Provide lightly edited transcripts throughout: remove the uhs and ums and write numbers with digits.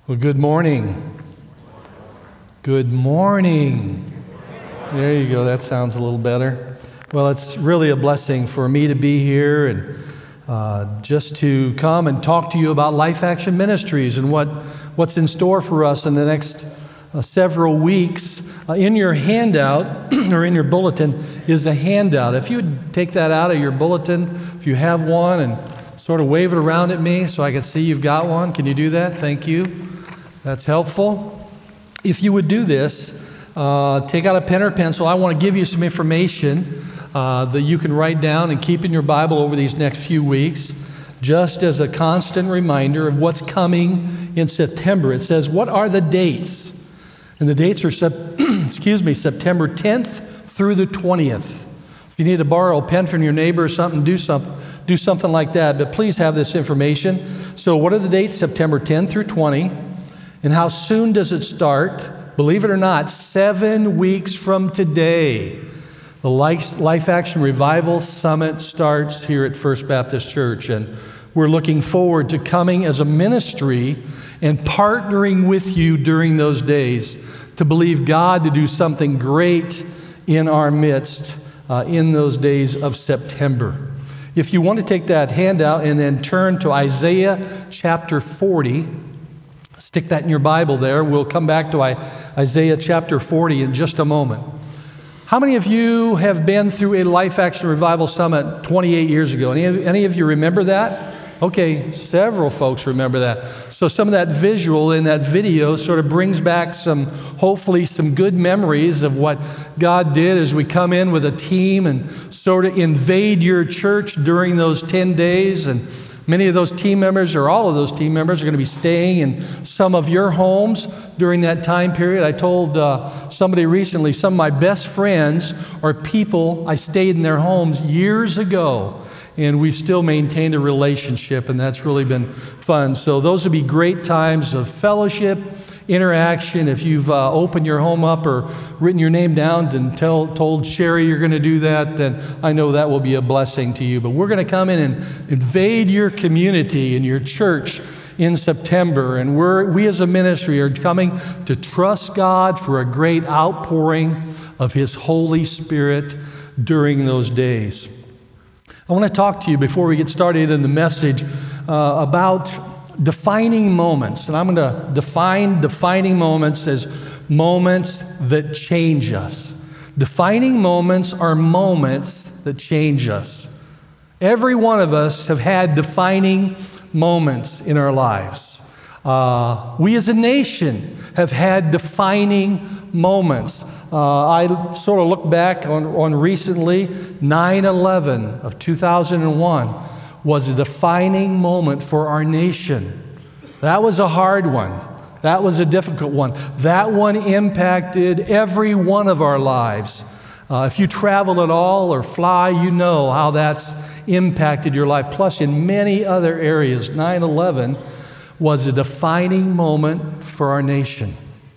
Well, good morning. Good morning. There you go. That sounds a little better. Well, it's really a blessing for me to be here and just to come and talk to you about Life Action Ministries and what's in store for us in the next several weeks. In your handout or in your bulletin is a handout. If you would take that out of your bulletin, if you have one, and sort of wave it around at me so I can see you've got one. Can you do that? Thank you. That's helpful. If you would do this, take out a pen or pencil. I want to give you some information that you can write down and keep in your Bible over these next few weeks, just as a constant reminder of what's coming in September. It says, what are the dates? And the dates are, September 10th through the 20th. If you need to borrow a pen from your neighbor or something, do something like that. But please have this information. So what are the dates? September 10 through 20. And how soon does it start? Believe it or not, 7 weeks from today. The Life Action Revival Summit starts here at First Baptist Church. And we're looking forward to coming as a ministry and partnering with you during those days to believe God to do something great in our midst in those days of September. If you want to take that handout and then turn to Isaiah chapter 40, stick that in your Bible there. We'll come back to Isaiah chapter 40 in just a moment. How many of you have been through a Life Action Revival Summit 28 years ago? Any of you remember that? Okay, several folks remember that. So some of that visual in that video sort of brings back hopefully some good memories of what God did as we come in with a team and sort of invade your church during those 10 days. And many of those team members, or all of those team members, are going to be staying in some of your homes during that time period. I told somebody recently, some of my best friends are people I stayed in their homes years ago. And we've still maintained a relationship, and that's really been fun. So those would be great times of fellowship, interaction. If you've opened your home up or written your name down and told Sherry you're going to do that, then I know that will be a blessing to you. But we're going to come in and invade your community and your church in September. And we as a ministry are coming to trust God for a great outpouring of His Holy Spirit during those days. I want to talk to you before we get started in the message about defining moments. And I'm going to define defining moments as moments that change us. Defining moments are moments that change us. Every one of us have had defining moments in our lives. We as a nation have had defining moments. I sort of look back on recently, 9/11 of 2001 was a defining moment for our nation. That was a hard one. That was a difficult one. That one impacted every one of our lives. If you travel at all or fly, you know how that's impacted your life. Plus, in many other areas, 9/11 was a defining moment for our nation.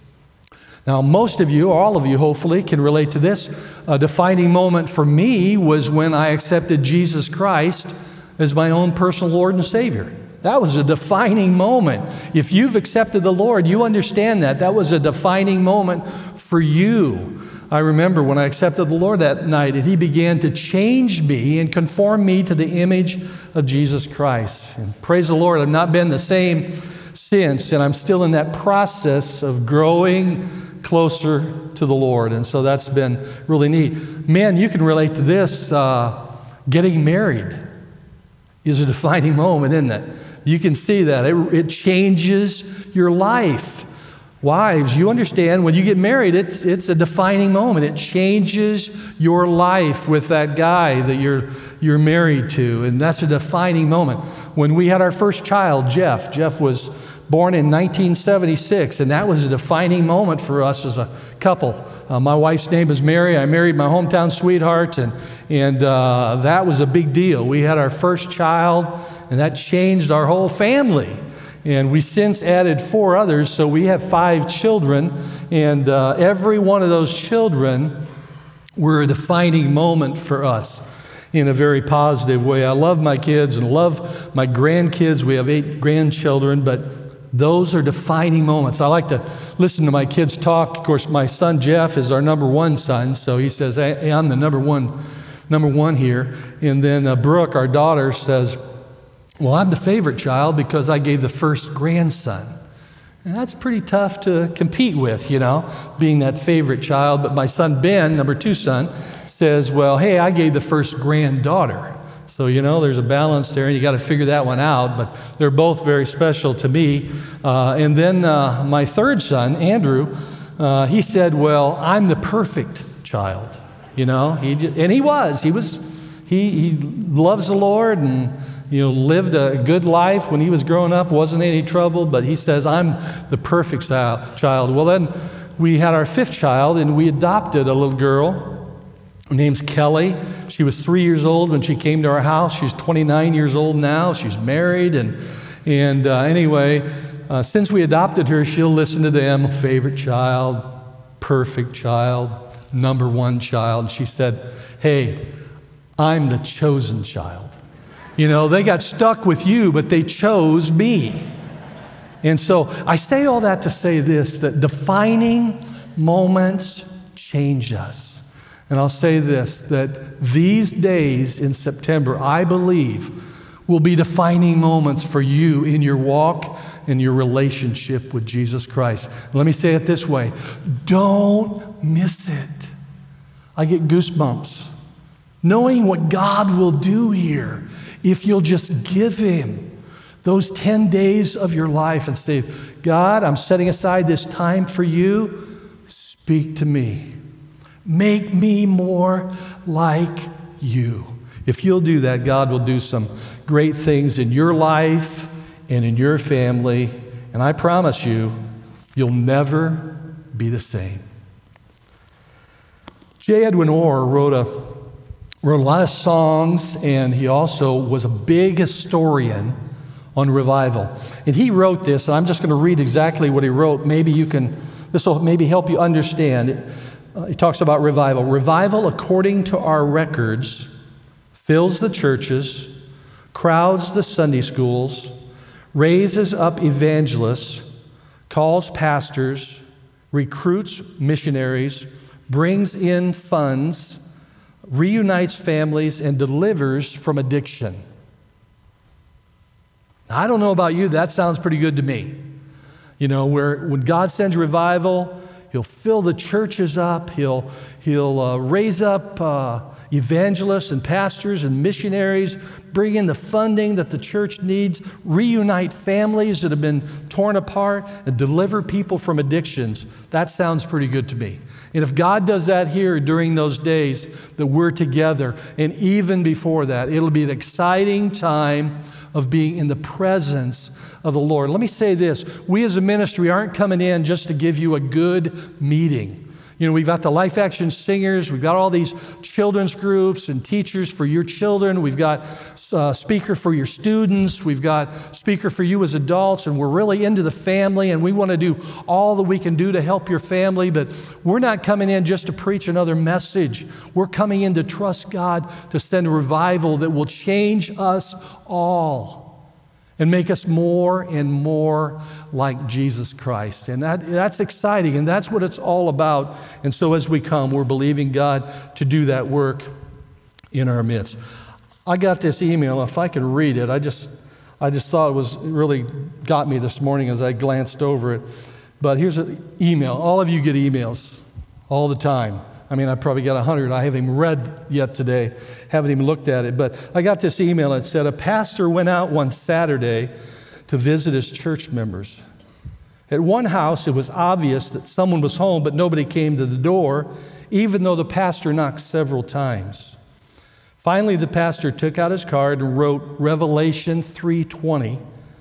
Now, most of you, or all of you hopefully, can relate to this. A defining moment for me was when I accepted Jesus Christ as my own personal Lord and Savior. That was a defining moment. If you've accepted the Lord, you understand that. That was a defining moment for you. I remember when I accepted the Lord that night, and He began to change me and conform me to the image of Jesus Christ. And praise the Lord, I've not been the same since, and I'm still in that process of growing closer to the Lord. And so that's been really neat. Man, you can relate to this. Getting married is a defining moment, isn't it? You can see that. It changes your life. Wives, you understand when you get married, it's a defining moment. It changes your life with that guy that you're married to. And that's a defining moment. When we had our first child, Jeff was born in 1976, and that was a defining moment for us as a couple. My wife's name is Mary. I married my hometown sweetheart, and that was a big deal. We had our first child, and that changed our whole family. And we since added 4 others, so we have 5 children, and every one of those children were a defining moment for us in a very positive way. I love my kids and love my grandkids. We have 8 grandchildren, but Those are defining moments. I like to listen to my kids talk. Of course, my son Jeff is our number one son, so he says, hey, I'm the number one here. And then Brooke, our daughter, says, well, I'm the favorite child because I gave the first grandson. And that's pretty tough to compete with, being that favorite child. But my son Ben, number two son, says, well, hey, I gave the first granddaughter. So, there's a balance there, and you got to figure that one out. But they're both very special to me. And then my third son, Andrew, he said, well, I'm the perfect child. And he was. He loves the Lord and, lived a good life when he was growing up. Wasn't any trouble, but he says, I'm the perfect child. Well, then we had our fifth child, and we adopted a little girl. Her name's Kelly. She was 3 years old when she came to our house. She's 29 years old now. She's married. And anyway, since we adopted her, she'll listen to them. Favorite child, perfect child, number one child. She said, hey, I'm the chosen child. They got stuck with you, but they chose me. And so I say all that to say this, that defining moments change us. And I'll say this, that these days in September, I believe, will be defining moments for you in your walk and your relationship with Jesus Christ. Let me say it this way, don't miss it. I get goosebumps knowing what God will do here if you'll just give Him those 10 days of your life and say, God, I'm setting aside this time for you. Speak to me. Make me more like you. If you'll do that, God will do some great things in your life and in your family. And I promise you, you'll never be the same. J. Edwin Orr wrote a lot of songs, and he also was a big historian on revival. And he wrote this, and I'm just going to read exactly what he wrote. This will maybe help you understand it. He talks about revival. Revival, according to our records, fills the churches, crowds the Sunday schools, raises up evangelists, calls pastors, recruits missionaries, brings in funds, reunites families, and delivers from addiction. Now, I don't know about you, that sounds pretty good to me. When God sends revival, He'll fill the churches up. He'll raise up evangelists and pastors and missionaries, bring in the funding that the church needs, reunite families that have been torn apart, and deliver people from addictions. That sounds pretty good to me. And if God does that here during those days that we're together, and even before that, it'll be an exciting time of being in the presence of the Lord. Let me say this. We as a ministry aren't coming in just to give you a good meeting. We've got the Life Action Singers. We've got all these children's groups and teachers for your children. We've got speaker for your students. We've got speaker for you as adults. And we're really into the family, and we want to do all that we can do to help your family. But we're not coming in just to preach another message. We're coming in to trust God to send a revival that will change us all and make us more and more like Jesus Christ. And that's exciting, and that's what it's all about. And so as we come, we're believing God to do that work in our midst. I got this email. If I can read it, I just thought it really got me this morning as I glanced over it. But here's an email. All of you get emails all the time. I probably got 100. I haven't even read yet today. Haven't even looked at it. But I got this email that said, a pastor went out one Saturday to visit his church members. At one house, it was obvious that someone was home, but nobody came to the door, even though the pastor knocked several times. Finally, the pastor took out his card and wrote Revelation 3:20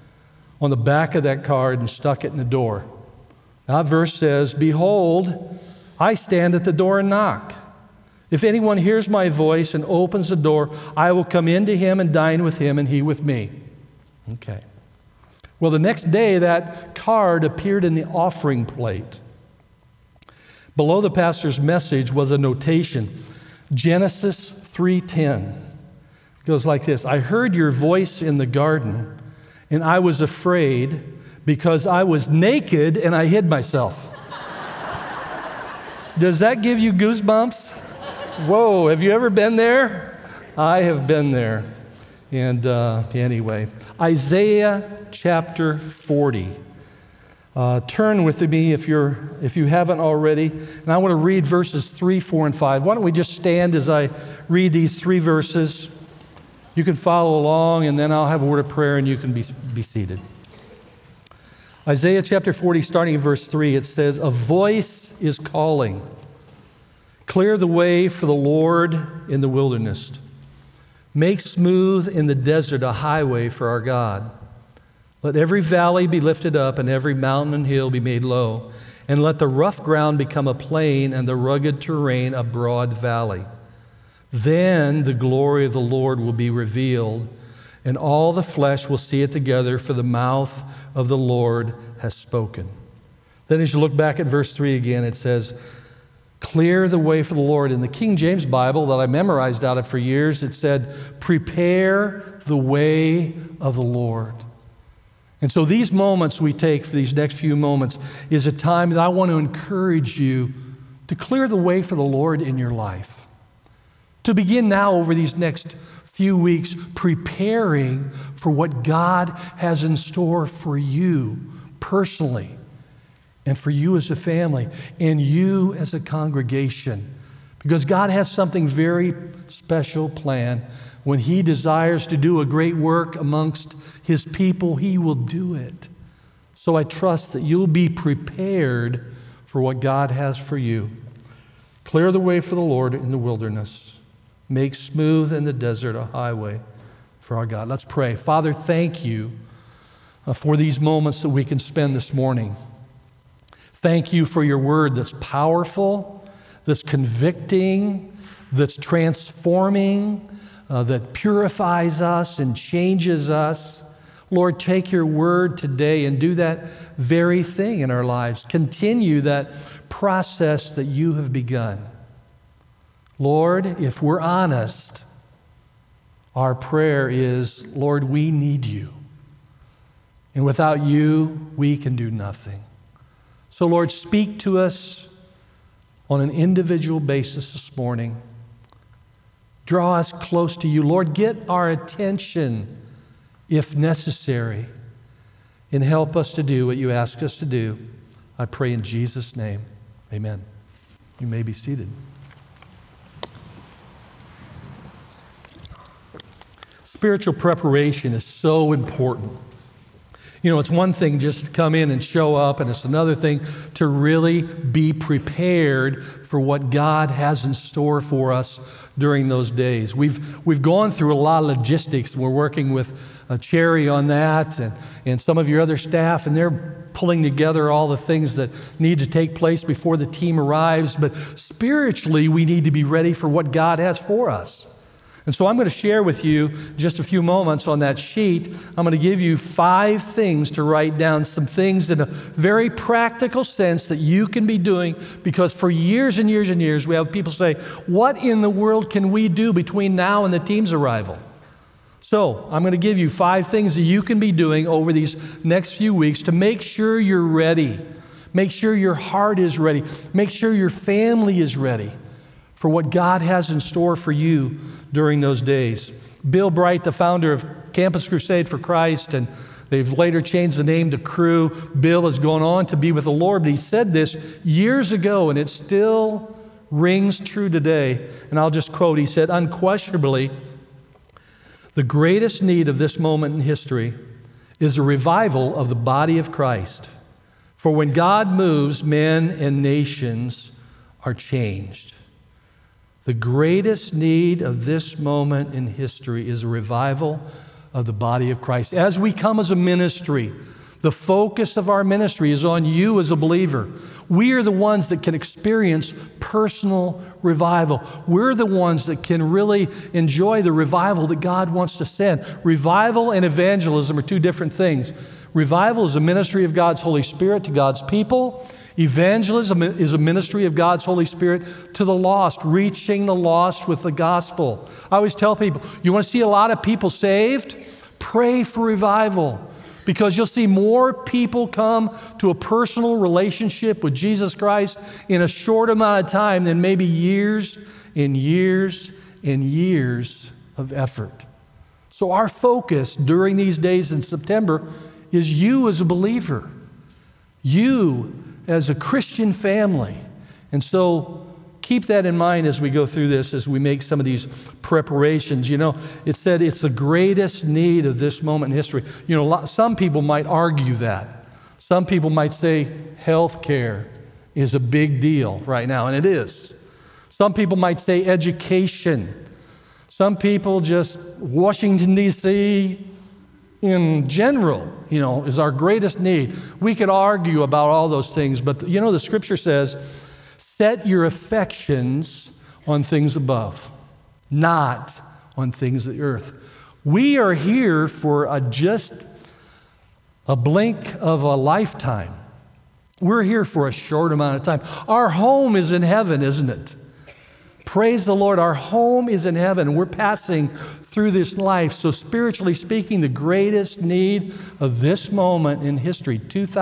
on the back of that card and stuck it in the door. That verse says, behold, I stand at the door and knock. If anyone hears my voice and opens the door, I will come into him and dine with him and he with me. Okay. Well, the next day, that card appeared in the offering plate. Below the pastor's message was a notation, Genesis 3:10. It goes like this, I heard your voice in the garden, and I was afraid because I was naked and I hid myself. Does that give you goosebumps? Whoa, have you ever been there? I have been there. And anyway, Isaiah chapter 40. Turn with me if you haven't already. And I want to read verses 3, 4, and 5. Why don't we just stand as I read these 3 verses? You can follow along, and then I'll have a word of prayer, and you can be seated. Isaiah chapter 40, starting in verse 3, it says, "A voice is calling, clear the way for the Lord in the wilderness. Make smooth in the desert a highway for our God. Let every valley be lifted up and every mountain and hill be made low, and let the rough ground become a plain and the rugged terrain a broad valley. Then the glory of the Lord will be revealed, and all the flesh will see it together, for the mouth of the Lord has spoken." Then as you look back at verse 3 again, it says, "Clear the way for the Lord." In the King James Bible that I memorized out of for years, it said, "Prepare the way of the Lord." And so these moments we take for these next few moments is a time that I want to encourage you to clear the way for the Lord in your life. To begin now over these next few weeks preparing for what God has in store for you personally, and for you as a family, and you as a congregation. Because God has something very special planned. When He desires to do a great work amongst His people, He will do it. So I trust that you'll be prepared for what God has for you. Clear the way for the Lord in the wilderness. Make smooth in the desert a highway for our God. Let's pray. Father, thank you for these moments that we can spend this morning. Thank you for your word that's powerful, that's convicting, that's transforming, that purifies us and changes us. Lord, take your word today and do that very thing in our lives. Continue that process that you have begun. Lord, if we're honest, our prayer is, Lord, we need you. And without you, we can do nothing. So, Lord, speak to us on an individual basis this morning. Draw us close to you. Lord, get our attention if necessary, and help us to do what you ask us to do. I pray in Jesus' name. Amen. You may be seated. Spiritual preparation is so important. You know, it's one thing just to come in and show up, and it's another thing to really be prepared for what God has in store for us during those days. We've gone through a lot of logistics. We're working with Cherry on that, and some of your other staff, and they're pulling together all the things that need to take place before the team arrives. But spiritually, we need to be ready for what God has for us. And so I'm going to share with you just a few moments on that sheet. I'm going to give you 5 things to write down, some things in a very practical sense that you can be doing, because for years and years and years, we have people say, what in the world can we do between now and the team's arrival? So I'm going to give you 5 things that you can be doing over these next few weeks to make sure you're ready. Make sure your heart is ready. Make sure your family is ready for what God has in store for you during those days. Bill Bright, the founder of Campus Crusade for Christ, and they've later changed the name to Cru. Bill has gone on to be with the Lord, but he said this years ago, and it still rings true today. And I'll just quote, he said, "Unquestionably, the greatest need of this moment in history is a revival of the body of Christ. For when God moves, men and nations are changed." The greatest need of this moment in history is a revival of the body of Christ. As we come as a ministry, the focus of our ministry is on you as a believer. We are the ones that can experience personal revival. We're the ones that can really enjoy the revival that God wants to send. Revival and evangelism are 2 different things. Revival is a ministry of God's Holy Spirit to God's people. Evangelism is a ministry of God's Holy Spirit to the lost, reaching the lost with the gospel. I always tell people, you want to see a lot of people saved? Pray for revival. because you'll see more people come to a personal relationship with Jesus Christ in a short amount of time than maybe years and years and years of effort. So our focus during these days in September is you as a believer, you as a Christian family. And so keep that in mind as we go through this, as we make some of these preparations. You know, it said it's the greatest need of this moment in history. You know, some people might argue that. Some people might say health care is a big deal right now, and it is. Some people might say education. Some people just Washington, D.C. in general, you know, is our greatest need. We could argue about all those things, but you know, the scripture says, set your affections on things above, not on things of the earth. We are here for just a blink of a lifetime. We're here for a short amount of time. Our home is in heaven, isn't it? Praise the Lord, our home is in heaven. We're passing through this life. So spiritually speaking, the greatest need of this moment in history,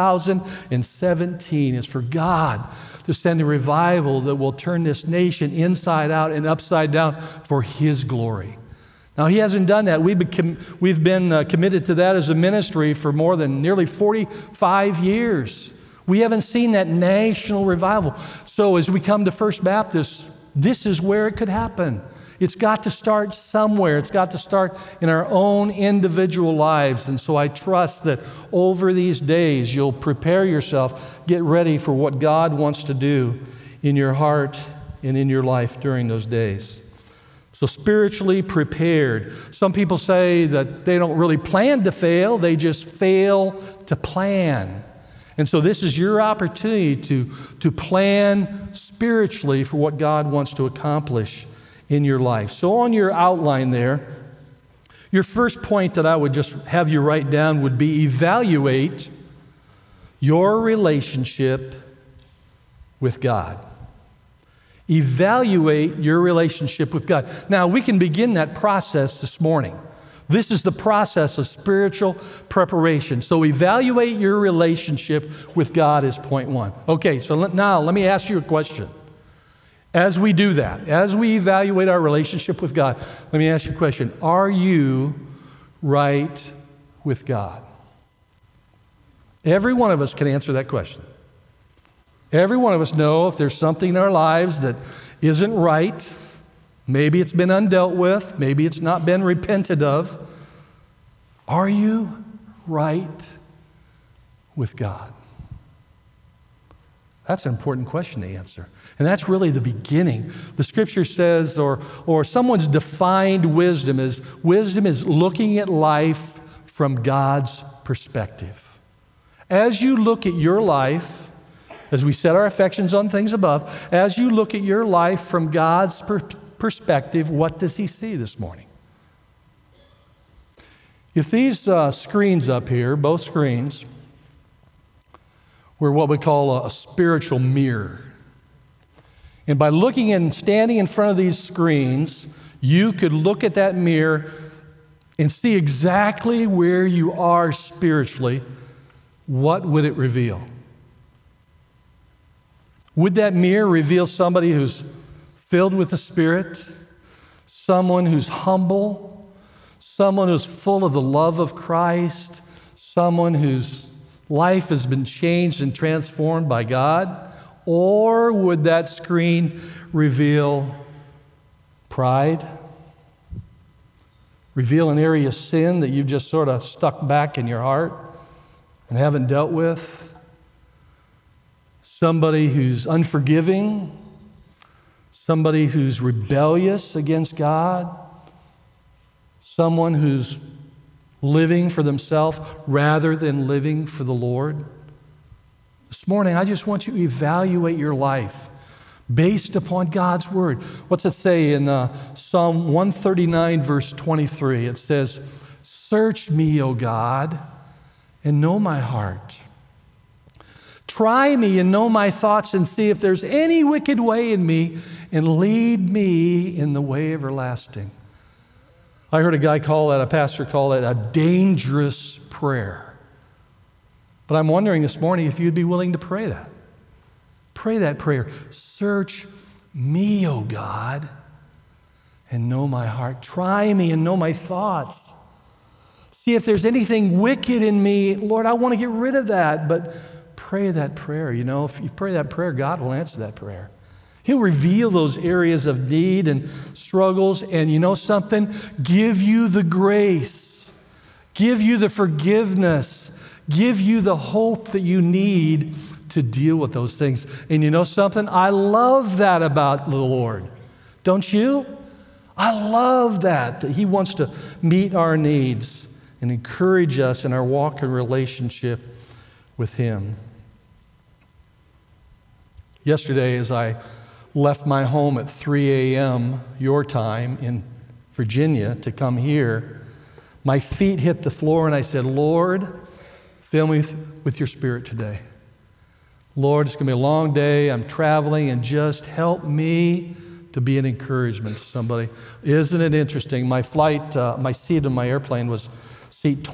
2017, is for God to send a revival that will turn this nation inside out and upside down for His glory. Now, He hasn't done that. We've been committed to that as a ministry for more than nearly 45 years. We haven't seen that national revival. So as we come to First Baptist, this is where it could happen. It's got to start somewhere. It's got to start in our own individual lives. And so I trust that over these days, you'll prepare yourself, get ready for what God wants to do in your heart and in your life during those days. So spiritually prepared. Some people say that they don't really plan to fail, they just fail to plan. And so this is your opportunity to plan spiritually for what God wants to accomplish in your life. So on your outline there, your first point that I would just have you write down would be evaluate your relationship with God. Evaluate your relationship with God. Now, we can begin that process this morning. This is the process of spiritual preparation. So evaluate your relationship with God is point one. Okay, so now let me ask you a question. As we do that, as we evaluate our relationship with God, let me ask you a question. Are you right with God? Every one of us can answer that question. Every one of us know if there's something in our lives that isn't right. Maybe it's been undealt with. Maybe it's not been repented of. Are you right with God? That's an important question to answer. And that's really the beginning. The scripture says, or someone's defined wisdom is looking at life from God's perspective. As you look at your life, as we set our affections on things above, as you look at your life from God's perspective, what does He see this morning? If these screens up here, both screens, were what we call a spiritual mirror, and by looking and standing in front of these screens, you could look at that mirror and see exactly where you are spiritually, what would it reveal? Would that mirror reveal somebody who's filled with the Spirit, someone who's humble, someone who's full of the love of Christ, someone whose life has been changed and transformed by God? Or would that screen reveal pride, reveal an area of sin that you've just sort of stuck back in your heart and haven't dealt with? Somebody who's unforgiving, somebody who's rebellious against God, someone who's living for themselves rather than living for the Lord. This morning, I just want you to evaluate your life based upon God's Word. What's it say in Psalm 139, verse 23? It says, "Search me, O God, and know my heart. Try me and know my thoughts and see if there's any wicked way in me and lead me in the way everlasting." I heard a pastor call it a dangerous prayer. But I'm wondering this morning if you'd be willing to pray that. Pray that prayer. Search me, O God, and know my heart. Try me and know my thoughts. See if there's anything wicked in me. Lord, I want to get rid of that. But pray that prayer. You know, if you pray that prayer, God will answer that prayer. He'll reveal those areas of need and struggles. And you know something? Give you the grace. Give you the forgiveness. Give you the hope that you need to deal with those things. And you know something? I love that about the Lord. Don't you? I love that He wants to meet our needs and encourage us in our walk and relationship with Him. Yesterday, as I left my home at 3 a.m. your time in Virginia to come here, my feet hit the floor and I said, Lord, fill me with your Spirit today. Lord, it's going to be a long day. I'm traveling, and just help me to be an encouragement to somebody. Isn't it interesting? My seat in my airplane was seat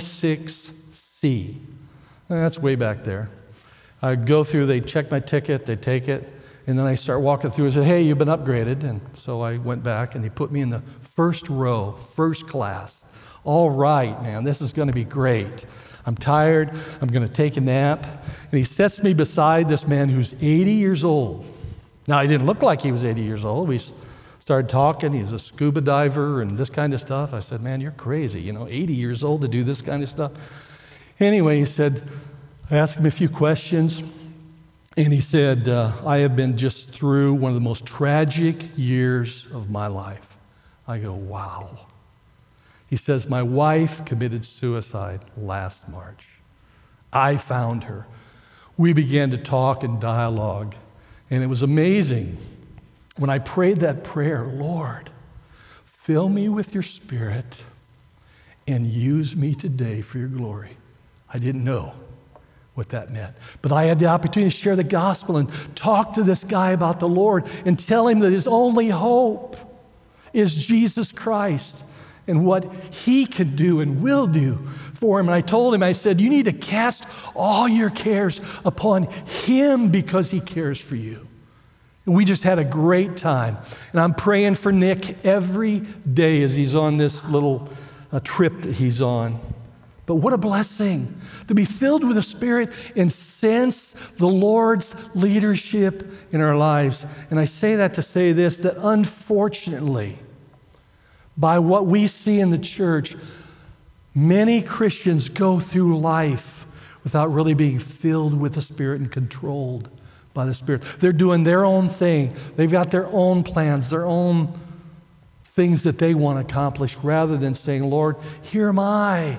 26C. That's way back there. I go through, they check my ticket, they take it, and then I start walking through and say, hey, you've been upgraded. And so I went back and they put me in the first row, first class. All right, man, this is going to be great. I'm tired. I'm going to take a nap. And he sets me beside this man who's 80 years old. Now, he didn't look like he was 80 years old. We started talking. He's a scuba diver and this kind of stuff. I said, man, you're crazy, 80 years old to do this kind of stuff. Anyway, he said, I asked him a few questions. And he said, I have been just through one of the most tragic years of my life. I go, wow. He says, my wife committed suicide last March. I found her. We began to talk and dialogue, and it was amazing. When I prayed that prayer, Lord, fill me with your Spirit and use me today for your glory. I didn't know what that meant. But I had the opportunity to share the gospel and talk to this guy about the Lord and tell him that his only hope is Jesus Christ and what He can do and will do for him. And I told him, I said, you need to cast all your cares upon Him because He cares for you. And we just had a great time. And I'm praying for Nick every day as he's on this little trip that he's on. But what a blessing to be filled with the Spirit and sense the Lord's leadership in our lives. And I say that to say this, that unfortunately, by what we see in the church, many Christians go through life without really being filled with the Spirit and controlled by the Spirit. They're doing their own thing. They've got their own plans, their own things that they want to accomplish, rather than saying, Lord, here am I.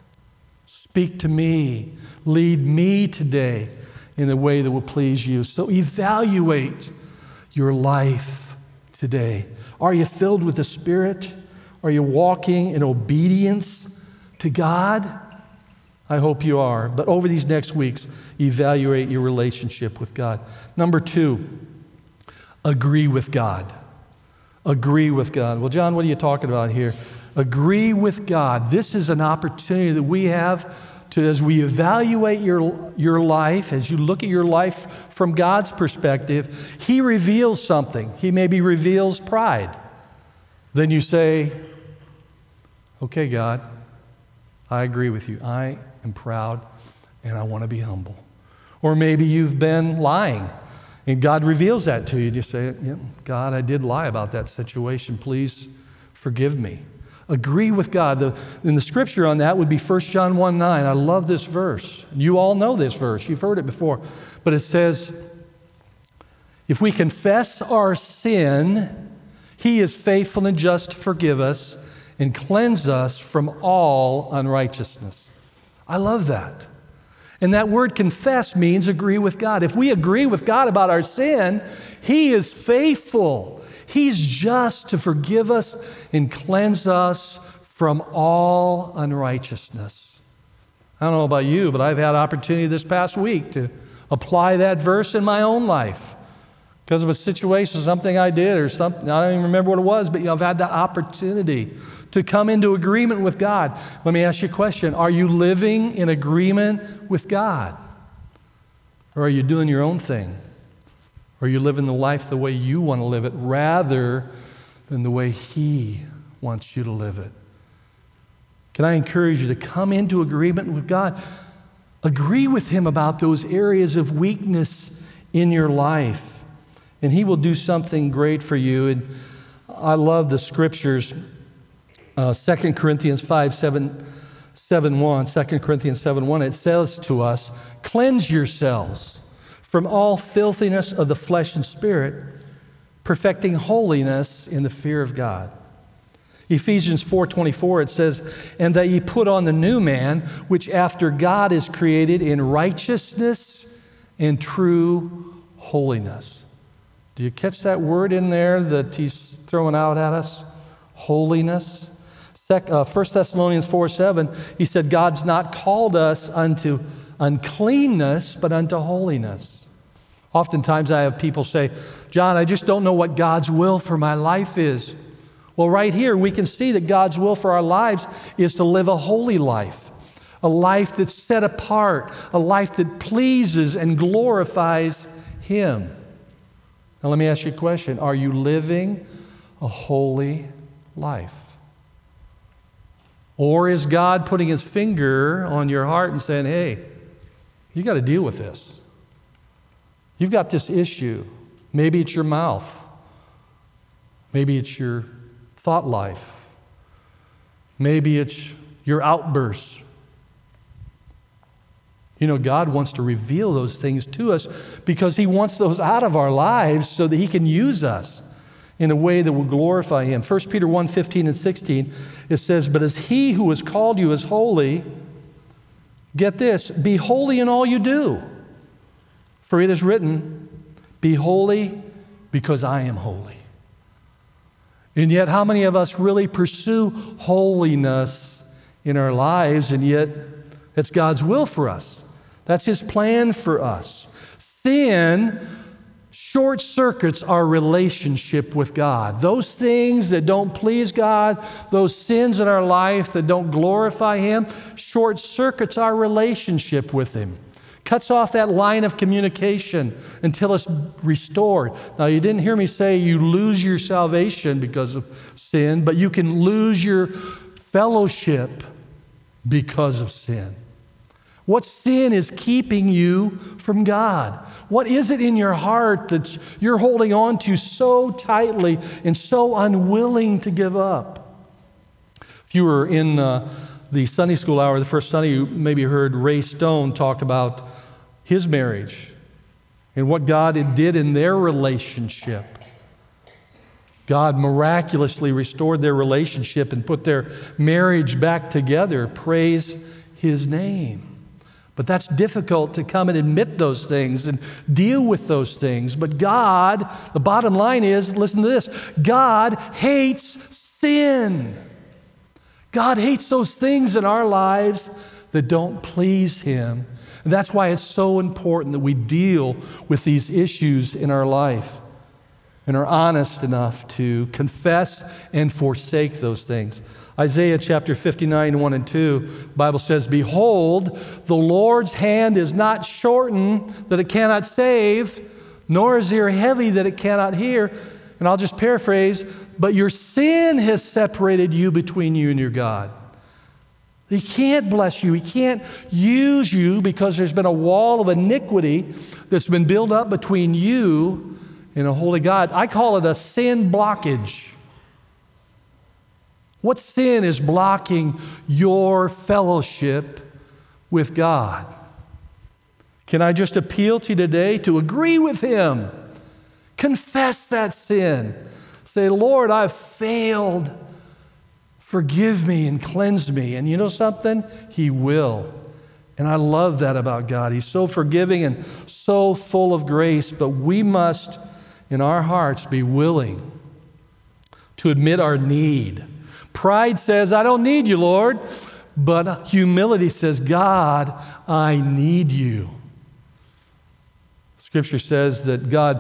Speak to me. Lead me today in a way that will please you. So evaluate your life today. Are you filled with the Spirit? Are you walking in obedience to God? I hope you are. But over these next weeks, evaluate your relationship with God. Number 2, agree with God. Agree with God. Well, John, what are you talking about here? Agree with God. This is an opportunity that we have to, as we evaluate your life, as you look at your life from God's perspective, He reveals something. He maybe reveals pride. Then you say, okay, God, I agree with you. I am proud and I want to be humble. Or maybe you've been lying and God reveals that to you. You say, yeah, God, I did lie about that situation. Please forgive me. Agree with God. And the scripture on that would be 1 John 1:9. I love this verse. You all know this verse. You've heard it before. But it says, if we confess our sin, He is faithful and just to forgive us and cleanse us from all unrighteousness. I love that. And that word confess means agree with God. If we agree with God about our sin, He is faithful. He's just to forgive us and cleanse us from all unrighteousness. I don't know about you, but I've had opportunity this past week to apply that verse in my own life because of a situation, something I did or something. I don't even remember what it was, but I've had the opportunity to come into agreement with God. Let me ask you a question. Are you living in agreement with God? Or are you doing your own thing? Or are you living the life the way you want to live it rather than the way He wants you to live it? Can I encourage you to come into agreement with God? Agree with Him about those areas of weakness in your life, and He will do something great for you. And I love the scriptures. 2 Corinthians 7:1, 2 Corinthians 7:1, it says to us, cleanse yourselves from all filthiness of the flesh and spirit, perfecting holiness in the fear of God. Ephesians 4:24, it says, and that ye put on the new man, which after God is created in righteousness and true holiness. Do you catch that word in there that he's throwing out at us? Holiness. 1 Thessalonians 4:7, he said, God's not called us unto uncleanness, but unto holiness. Oftentimes I have people say, John, I just don't know what God's will for my life is. Well, right here we can see that God's will for our lives is to live a holy life, a life that's set apart, a life that pleases and glorifies Him. Now let me ask you a question. Are you living a holy life? Or is God putting His finger on your heart and saying, hey, you got to deal with this. You've got this issue. Maybe it's your mouth. Maybe it's your thought life. Maybe it's your outbursts. You know, God wants to reveal those things to us because He wants those out of our lives so that He can use us in a way that will glorify Him. 1 Peter 1:15 and 16, it says, but as He who has called you is holy, get this, be holy in all you do. For it is written, be holy because I am holy. And yet, how many of us really pursue holiness in our lives, and yet it's God's will for us? That's His plan for us. Sin short circuits our relationship with God. Those things that don't please God, those sins in our life that don't glorify Him, short circuits our relationship with Him. Cuts off that line of communication until it's restored. Now, you didn't hear me say you lose your salvation because of sin, but you can lose your fellowship because of sin. What sin is keeping you from God? What is it in your heart that you're holding on to so tightly and so unwilling to give up? If you were in the Sunday school hour, the first Sunday, you maybe heard Ray Stone talk about his marriage and what God did in their relationship. God miraculously restored their relationship and put their marriage back together. Praise His name. But that's difficult to come and admit those things and deal with those things. But God, the bottom line is, listen to this, God hates sin. God hates those things in our lives that don't please Him. And that's why it's so important that we deal with these issues in our life and are honest enough to confess and forsake those things. Isaiah chapter 59, 1 and 2, the Bible says, behold, the Lord's hand is not shortened that it cannot save, nor is ear heavy that it cannot hear. And I'll just paraphrase, but your sin has separated you between you and your God. He can't bless you. He can't use you because there's been a wall of iniquity that's been built up between you and a holy God. I call it a sin blockage. What sin is blocking your fellowship with God? Can I just appeal to you today to agree with Him? Confess that sin. Say, Lord, I've failed. Forgive me and cleanse me. And you know something? He will. And I love that about God. He's so forgiving and so full of grace, but we must, in our hearts, be willing to admit our need. Pride says, I don't need you, Lord. But humility says, God, I need you. Scripture says that God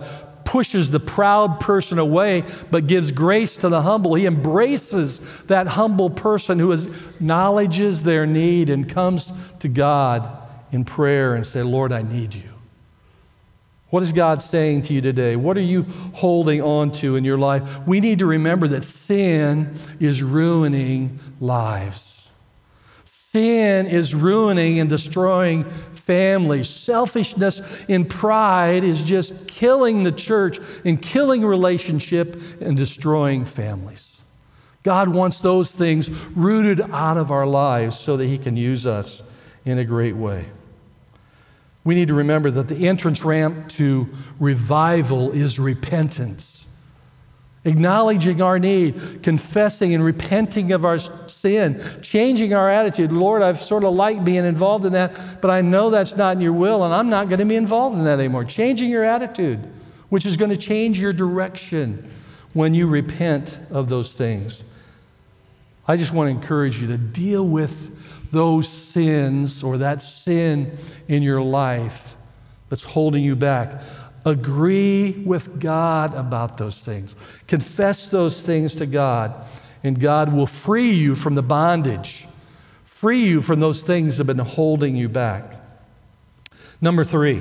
pushes the proud person away, but gives grace to the humble. He embraces that humble person who acknowledges their need and comes to God in prayer and say, Lord, I need you. What is God saying to you today? What are you holding on to in your life? We need to remember that sin is ruining lives. Sin is ruining and destroying families. Selfishness and pride is just killing the church and killing relationship and destroying families. God wants those things rooted out of our lives so that He can use us in a great way. We need to remember that the entrance ramp to revival is repentance. Acknowledging our need, confessing and repenting of our sin, changing our attitude. Lord, I've sort of liked being involved in that, but I know that's not in your will, and I'm not going to be involved in that anymore. Changing your attitude, which is going to change your direction when you repent of those things. I just want to encourage you to deal with those sins or that sin in your life that's holding you back. Agree with God about those things. Confess those things to God, and God will free you from the bondage, free you from those things that have been holding you back. Number 3,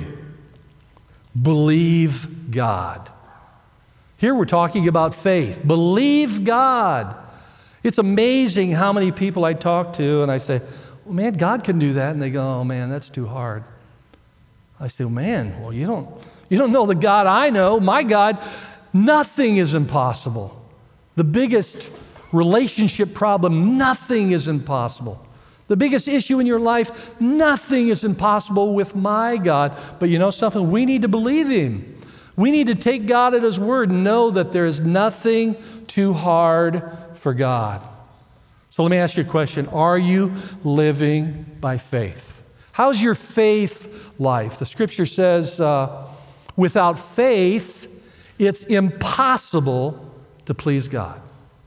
believe God. Here we're talking about faith. Believe God. It's amazing how many people I talk to and I say, well, man, God can do that. And they go, oh man, that's too hard. I say, well, you don't know the God I know. My God, nothing is impossible. The biggest relationship problem, nothing is impossible. The biggest issue in your life, nothing is impossible with my God. But you know something? We need to believe Him. We need to take God at His word and know that there is nothing too hard for God. So let me ask you a question. Are you living by faith? How's your faith life? The scripture says, without faith, it's impossible to please God.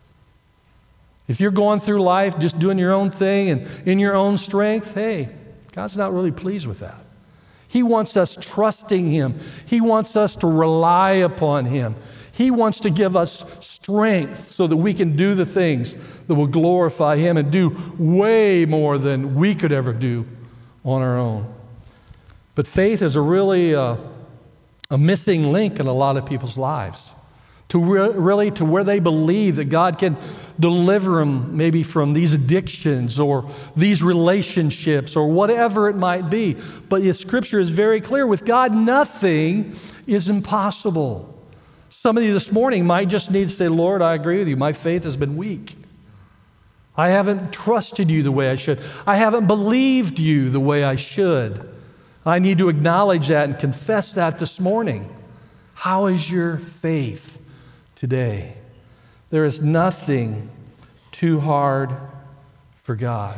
If you're going through life just doing your own thing and in your own strength, hey, God's not really pleased with that. He wants us trusting Him. He wants us to rely upon Him. He wants to give us strength so that we can do the things that will glorify Him and do way more than we could ever do on our own. But faith is really a missing link in a lot of people's lives. To where they believe that God can deliver them maybe from these addictions or these relationships or whatever it might be. But the scripture is very clear. With God, nothing is impossible. Somebody this morning might just need to say, Lord, I agree with you. My faith has been weak. I haven't trusted you the way I should. I haven't believed you the way I should. I need to acknowledge that and confess that this morning. How is your faith today? There is nothing too hard for God.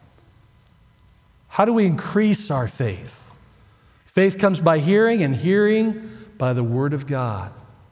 How do we increase our faith? Faith comes by hearing, and hearing by the Word of God.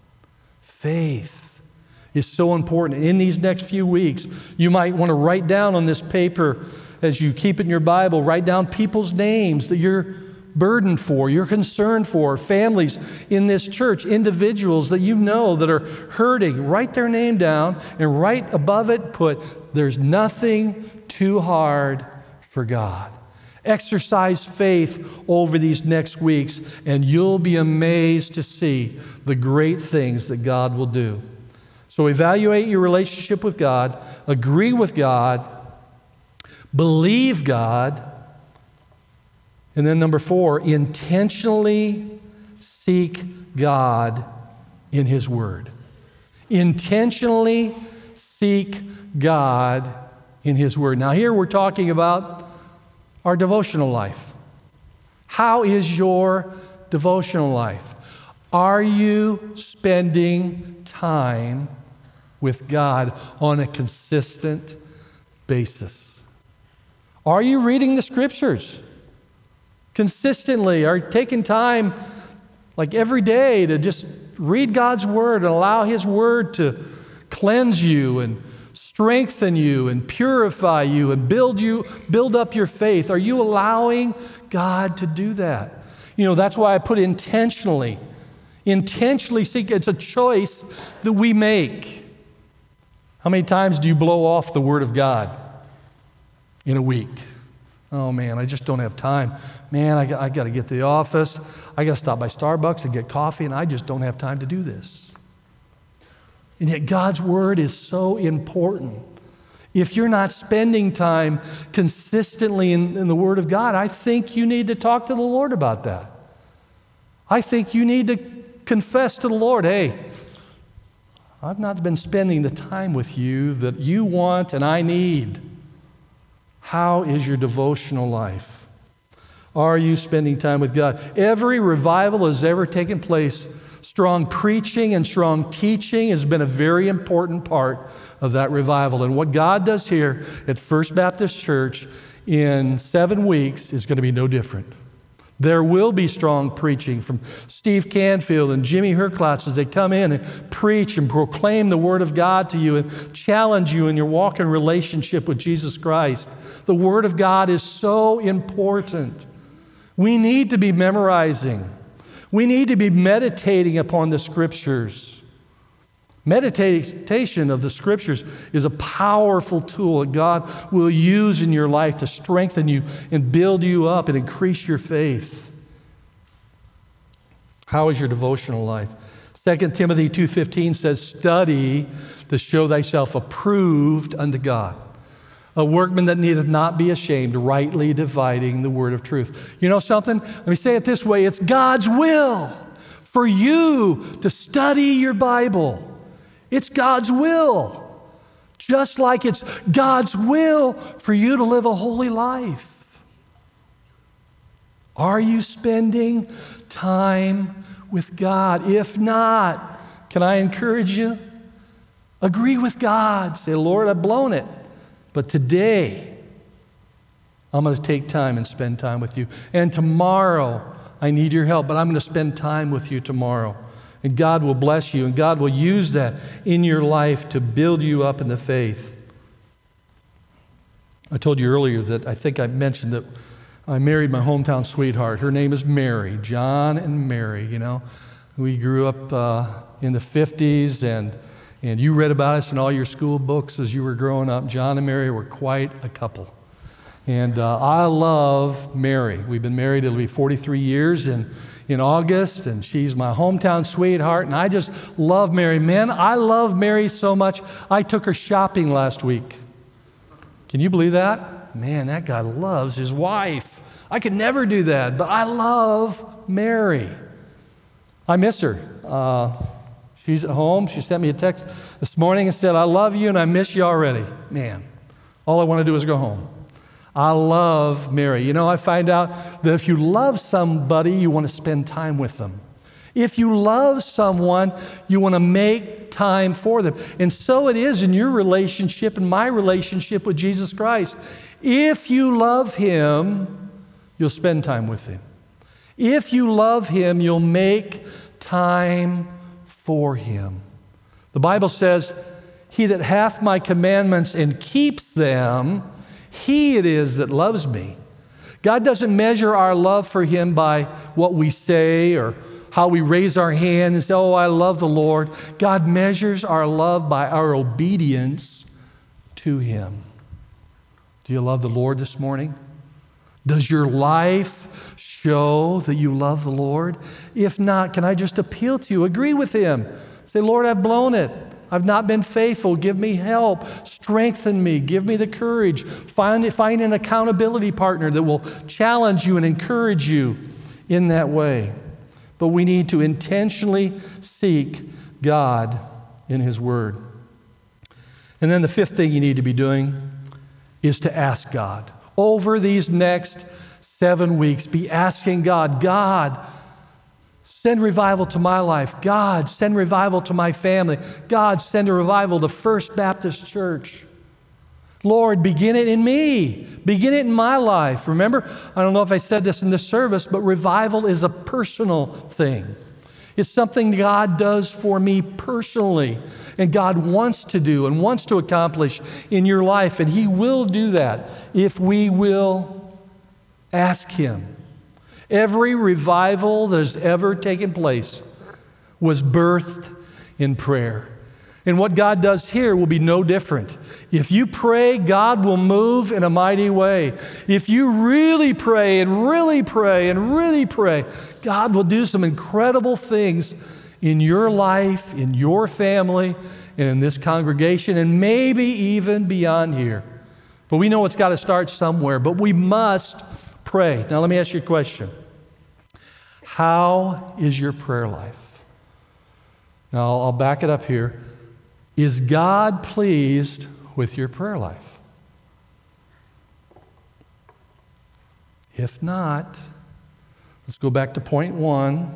Faith is so important. In these next few weeks, you might want to write down on this paper, as you keep it in your Bible, write down people's names that you're burdened for, you're concerned for, families in this church, individuals that you know that are hurting. Write their name down and right above it put, there's nothing too hard for God. Exercise faith over these next weeks, and you'll be amazed to see the great things that God will do. So evaluate your relationship with God, agree with God, believe God, and then number 4, intentionally seek God in His Word. Intentionally seek God in His Word. Now here we're talking about our devotional life. How is your devotional life? Are you spending time with God on a consistent basis? Are you reading the scriptures consistently? Are you taking time like every day to just read God's Word and allow His Word to cleanse you and strengthen you and purify you and build up your faith? Are you allowing God to do that? You know, that's why I put intentionally Intentionally seek. It's a choice that we make. How many times do you blow off the Word of God in a week? Oh man, I just don't have time. Man, I got to get to the office. I got to stop by Starbucks and get coffee, and I just don't have time to do this. And yet God's Word is so important. If you're not spending time consistently in the Word of God, I think you need to talk to the Lord about that. I think you need to confess to the Lord, hey, I've not been spending the time with you that you want and I need. How is your devotional life? Are you spending time with God? Every revival has ever taken place, strong preaching and strong teaching has been a very important part of that revival. And what God does here at First Baptist Church in 7 weeks is going to be no different. There will be strong preaching from Steve Canfield and Jimmy Herklotz as they come in and preach and proclaim the Word of God to you and challenge you in your walk in relationship with Jesus Christ. The Word of God is so important. We need to be memorizing. We need to be meditating upon the Scriptures. Meditation of the Scriptures is a powerful tool that God will use in your life to strengthen you and build you up and increase your faith. How is your devotional life? 2 Timothy 2:15 says, study to show thyself approved unto God, a workman that needeth not be ashamed, rightly dividing the word of truth. You know something? Let me say it this way. It's God's will for you to study your Bible. It's God's will. Just like it's God's will for you to live a holy life. Are you spending time with God? If not, can I encourage you? Agree with God. Say, Lord, I've blown it. But today, I'm going to take time and spend time with you. And tomorrow, I need your help, but I'm going to spend time with you tomorrow. And God will bless you, and God will use that in your life to build you up in the faith. I told you earlier that I think I mentioned that I married my hometown sweetheart. Her name is Mary, John and Mary, you know. We grew up in the 50s, and you read about us in all your school books as you were growing up. John and Mary were quite a couple. And I love Mary. We've been married, it'll be 43 years in August, and she's my hometown sweetheart, and I just love Mary. Man, I love Mary so much, I took her shopping last week. Can you believe that? Man, that guy loves his wife. I could never do that, but I love Mary. I miss her. She's at home. She sent me a text this morning and said, I love you and I miss you already. Man, all I want to do is go home. I love Mary. You know, I find out that if you love somebody, you want to spend time with them. If you love someone, you want to make time for them. And so it is in your relationship and my relationship with Jesus Christ. If you love Him, you'll spend time with Him. If you love Him, you'll make time for Him. The Bible says, he that hath my commandments and keeps them, he it is that loves me. God doesn't measure our love for Him by what we say or how we raise our hand and say, oh, I love the Lord. God measures our love by our obedience to Him. Do you love the Lord this morning? Does your life show that you love the Lord? If not, can I just appeal to you? Agree with Him. Say, Lord, I've blown it. I've not been faithful. Give me help. Strengthen me. Give me the courage. Find an accountability partner that will challenge you and encourage you in that way. But we need to intentionally seek God in His Word. And then the fifth thing you need to be doing is to ask God. Over these next 7 weeks, be asking God, God, send revival to my life. God, send revival to my family. God, send a revival to First Baptist Church. Lord, begin it in me. Begin it in my life. Remember, I don't know if I said this in this service, but revival is a personal thing. It's something God does for me personally, and God wants to do and wants to accomplish in your life, and He will do that if we will ask Him. Every revival that has ever taken place was birthed in prayer. And what God does here will be no different. If you pray, God will move in a mighty way. If you really pray and really pray and really pray, God will do some incredible things in your life, in your family, and in this congregation, and maybe even beyond here. But we know it's got to start somewhere, but we must pray. Now let me ask you a question. How is your prayer life? Now I'll back it up here. Is God pleased with your prayer life? If not, let's go back to point 1.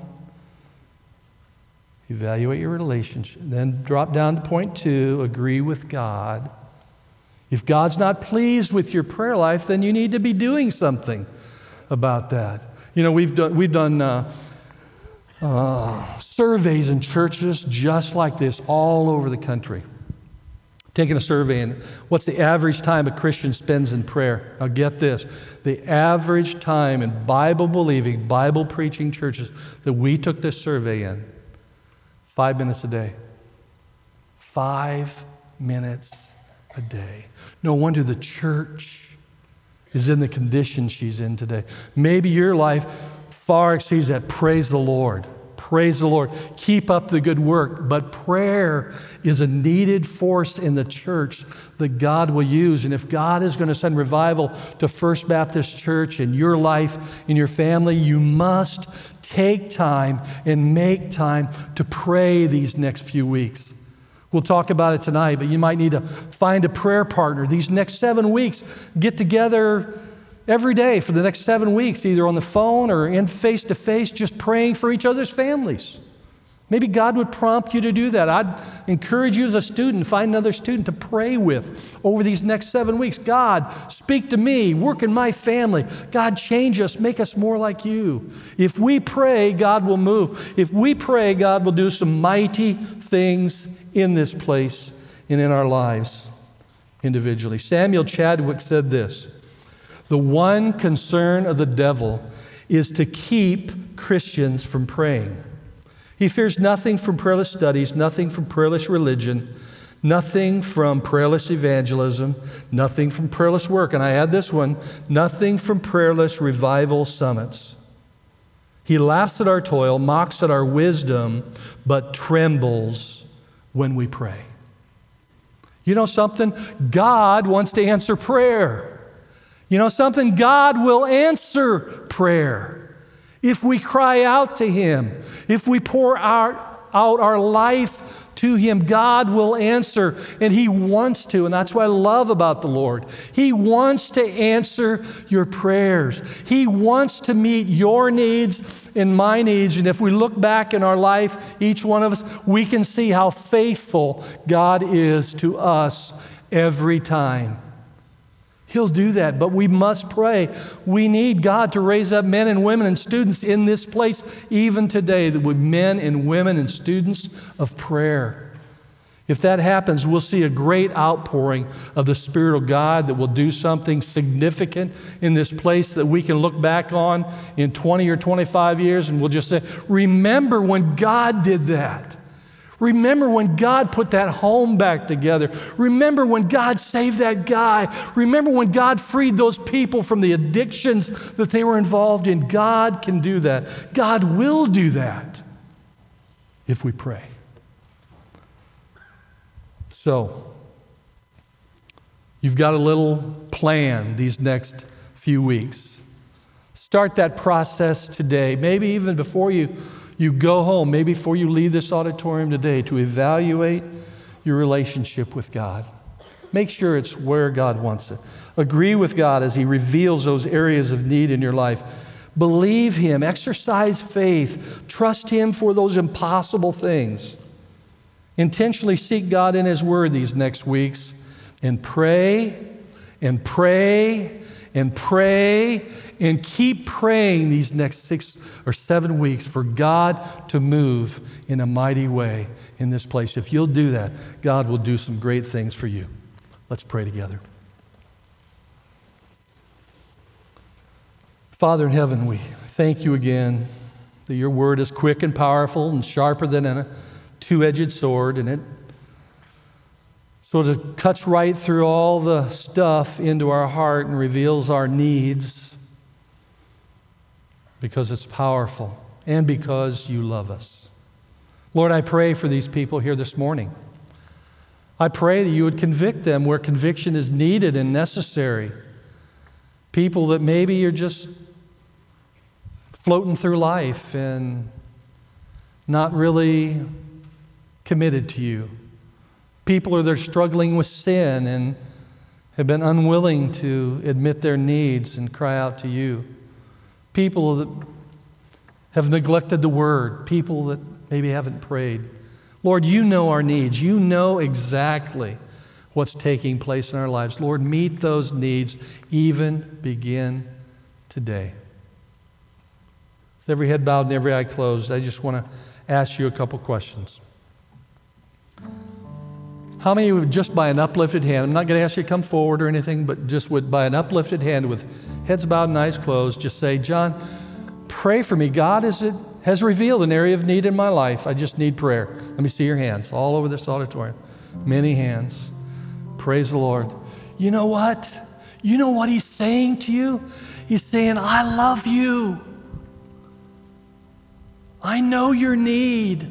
Evaluate your relationship. Then drop down to point 2, agree with God. If God's not pleased with your prayer life, then you need to be doing something about that. You know, we've done surveys in churches just like this all over the country. Taking a survey, and what's the average time a Christian spends in prayer? Now get this, the average time in Bible-believing, Bible-preaching churches that we took this survey in, 5 minutes a day. 5 minutes a day. No wonder the church is in the condition she's in today. Maybe your life far exceeds that. Praise the Lord. Praise the Lord. Keep up the good work. But prayer is a needed force in the church that God will use. And if God is going to send revival to First Baptist Church in your life, in your family, you must take time and make time to pray these next few weeks. We'll talk about it tonight, but you might need to find a prayer partner. These next 7 weeks, get together every day for the next 7 weeks, either on the phone or in face-to-face, just praying for each other's families. Maybe God would prompt you to do that. I'd encourage you as a student, find another student to pray with over these next 7 weeks. God, speak to me, work in my family. God, change us, make us more like you. If we pray, God will move. If we pray, God will do some mighty things in this place and in our lives individually. Samuel Chadwick said this: the one concern of the devil is to keep Christians from praying. He fears nothing from prayerless studies, nothing from prayerless religion, nothing from prayerless evangelism, nothing from prayerless work. And I add this one, nothing from prayerless revival summits. He laughs at our toil, mocks at our wisdom, but trembles when we pray. You know something? God wants to answer prayer. You know something? God will answer prayer. If we cry out to Him, if we pour out our life to Him, God will answer, and He wants to, and that's what I love about the Lord. He wants to answer your prayers. He wants to meet your needs and my needs, and if we look back in our life, each one of us, we can see how faithful God is to us every time. He'll do that, but we must pray. We need God to raise up men and women and students in this place even today that would men and women and students of prayer. If that happens, we'll see a great outpouring of the Spirit of God that will do something significant in this place that we can look back on in 20 or 25 years and we'll just say, remember when God did that. Remember when God put that home back together. Remember when God saved that guy. Remember when God freed those people from the addictions that they were involved in. God can do that. God will do that if we pray. So, you've got a little plan these next few weeks. Start that process today, maybe even before you go home, maybe before you leave this auditorium today, to evaluate your relationship with God. Make sure it's where God wants it. Agree with God as He reveals those areas of need in your life. Believe Him, exercise faith, trust Him for those impossible things. Intentionally seek God in His Word these next weeks and pray and pray and pray and keep praying these next 6 or 7 weeks for God to move in a mighty way in this place. If you'll do that, God will do some great things for you. Let's pray together. Father in heaven, we thank you again that your word is quick and powerful and sharper than a two-edged sword, and it sort of cuts right through all the stuff into our heart and reveals our needs because it's powerful and because you love us. Lord, I pray for these people here this morning. I pray that you would convict them where conviction is needed and necessary. People that maybe are just floating through life and not really committed to you. People that are struggling with sin and have been unwilling to admit their needs and cry out to you. People that have neglected the word. People that maybe haven't prayed. Lord, you know our needs. You know exactly what's taking place in our lives. Lord, meet those needs, even begin today. With every head bowed and every eye closed, I just want to ask you a couple questions. How many would just by an uplifted hand, I'm not going to ask you to come forward or anything, but just would by an uplifted hand with heads bowed and eyes closed, just say, John, pray for me. God has revealed an area of need in my life. I just need prayer. Let me see your hands all over this auditorium. Many hands. Praise the Lord. You know what? You know what he's saying to you? He's saying, I love you. I know your need.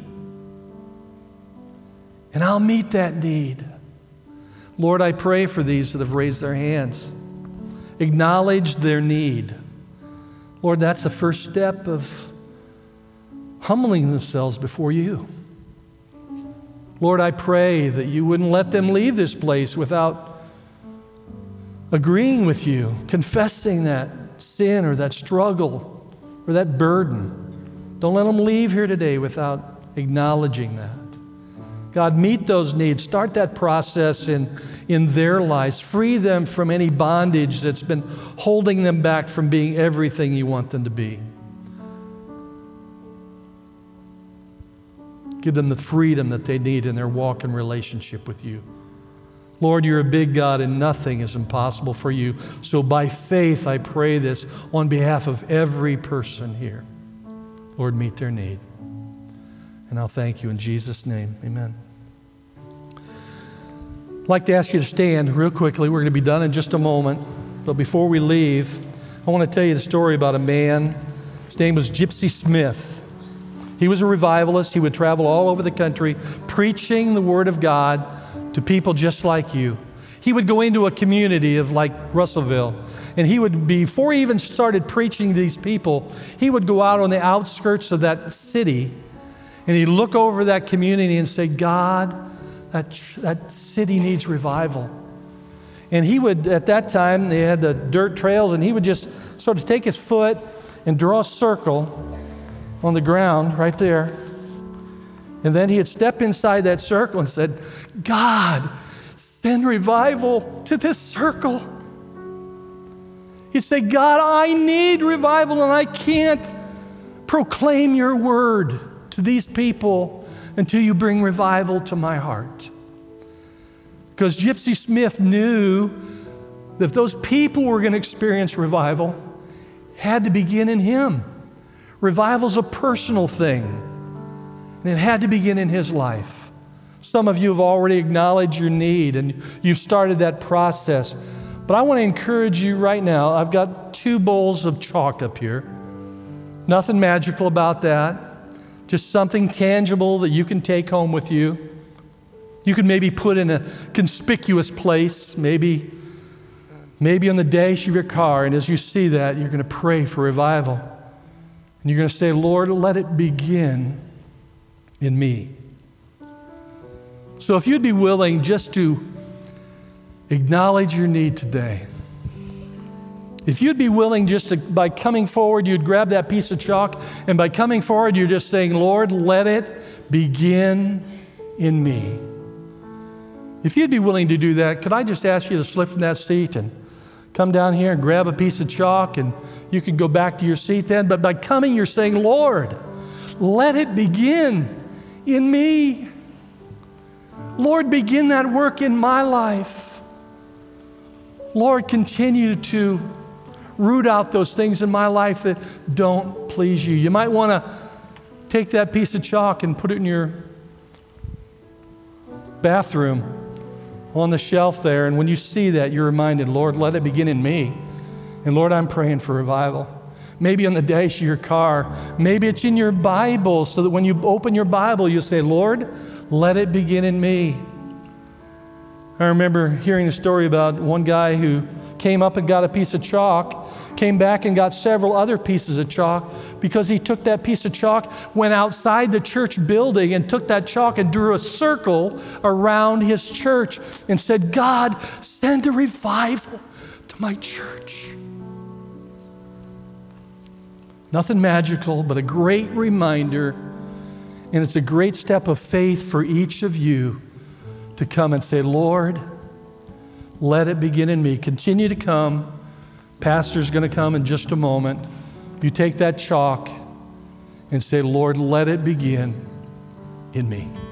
And I'll meet that need. Lord, I pray for these that have raised their hands. Acknowledge their need. Lord, that's the first step of humbling themselves before you. Lord, I pray that you wouldn't let them leave this place without agreeing with you, confessing that sin or that struggle or that burden. Don't let them leave here today without acknowledging that. God, meet those needs. Start that process in their lives. Free them from any bondage that's been holding them back from being everything you want them to be. Give them the freedom that they need in their walk and relationship with you. Lord, you're a big God and nothing is impossible for you. So by faith, I pray this on behalf of every person here. Lord, meet their need. And I'll thank you in Jesus' name. Amen. I'd like to ask you to stand real quickly. We're going to be done in just a moment. But before we leave, I want to tell you the story about a man. His name was Gypsy Smith. He was a revivalist. He would travel all over the country preaching the Word of God to people just like you. He would go into a community of like Russellville, and he would, before he even started preaching to these people, he would go out on the outskirts of that city, and he'd look over that community and say, God, that city needs revival. And he would, at that time, they had the dirt trails, and he would just sort of take his foot and draw a circle on the ground right there. And then he'd step inside that circle and said, God, send revival to this circle. He'd say, God, I need revival, and I can't proclaim your word to these people until you bring revival to my heart. Because Gypsy Smith knew that if those people were going to experience revival, it had to begin in him. Revival's a personal thing, and it had to begin in his life. Some of you have already acknowledged your need, and you've started that process. But I want to encourage you right now. I've got 2 bowls of chalk up here. Nothing magical about that. Just something tangible that you can take home with you. You can maybe put in a conspicuous place, maybe on the dash of your car. And as you see that, you're going to pray for revival. And you're going to say, Lord, let it begin in me. So if you'd be willing just to acknowledge your need today. If you'd be willing just to, by coming forward, you'd grab that piece of chalk, and by coming forward, you're just saying, Lord, let it begin in me. If you'd be willing to do that, could I just ask you to slip from that seat and come down here and grab a piece of chalk, and you can go back to your seat then. But by coming, you're saying, Lord, let it begin in me. Lord, begin that work in my life. Lord, continue to root out those things in my life that don't please you. You might want to take that piece of chalk and put it in your bathroom on the shelf there. And when you see that, you're reminded, Lord, let it begin in me. And Lord, I'm praying for revival. Maybe on the dash of your car. Maybe it's in your Bible, so that when you open your Bible, you'll say, Lord, let it begin in me. I remember hearing a story about one guy who came up and got a piece of chalk, came back and got several other pieces of chalk, because he took that piece of chalk, went outside the church building and took that chalk and drew a circle around his church and said, God, send a revival to my church. Nothing magical, but a great reminder, and it's a great step of faith for each of you to come and say, Lord, let it begin in me. Continue to come. Pastor's going to come in just a moment. You take that chalk and say, Lord, let it begin in me.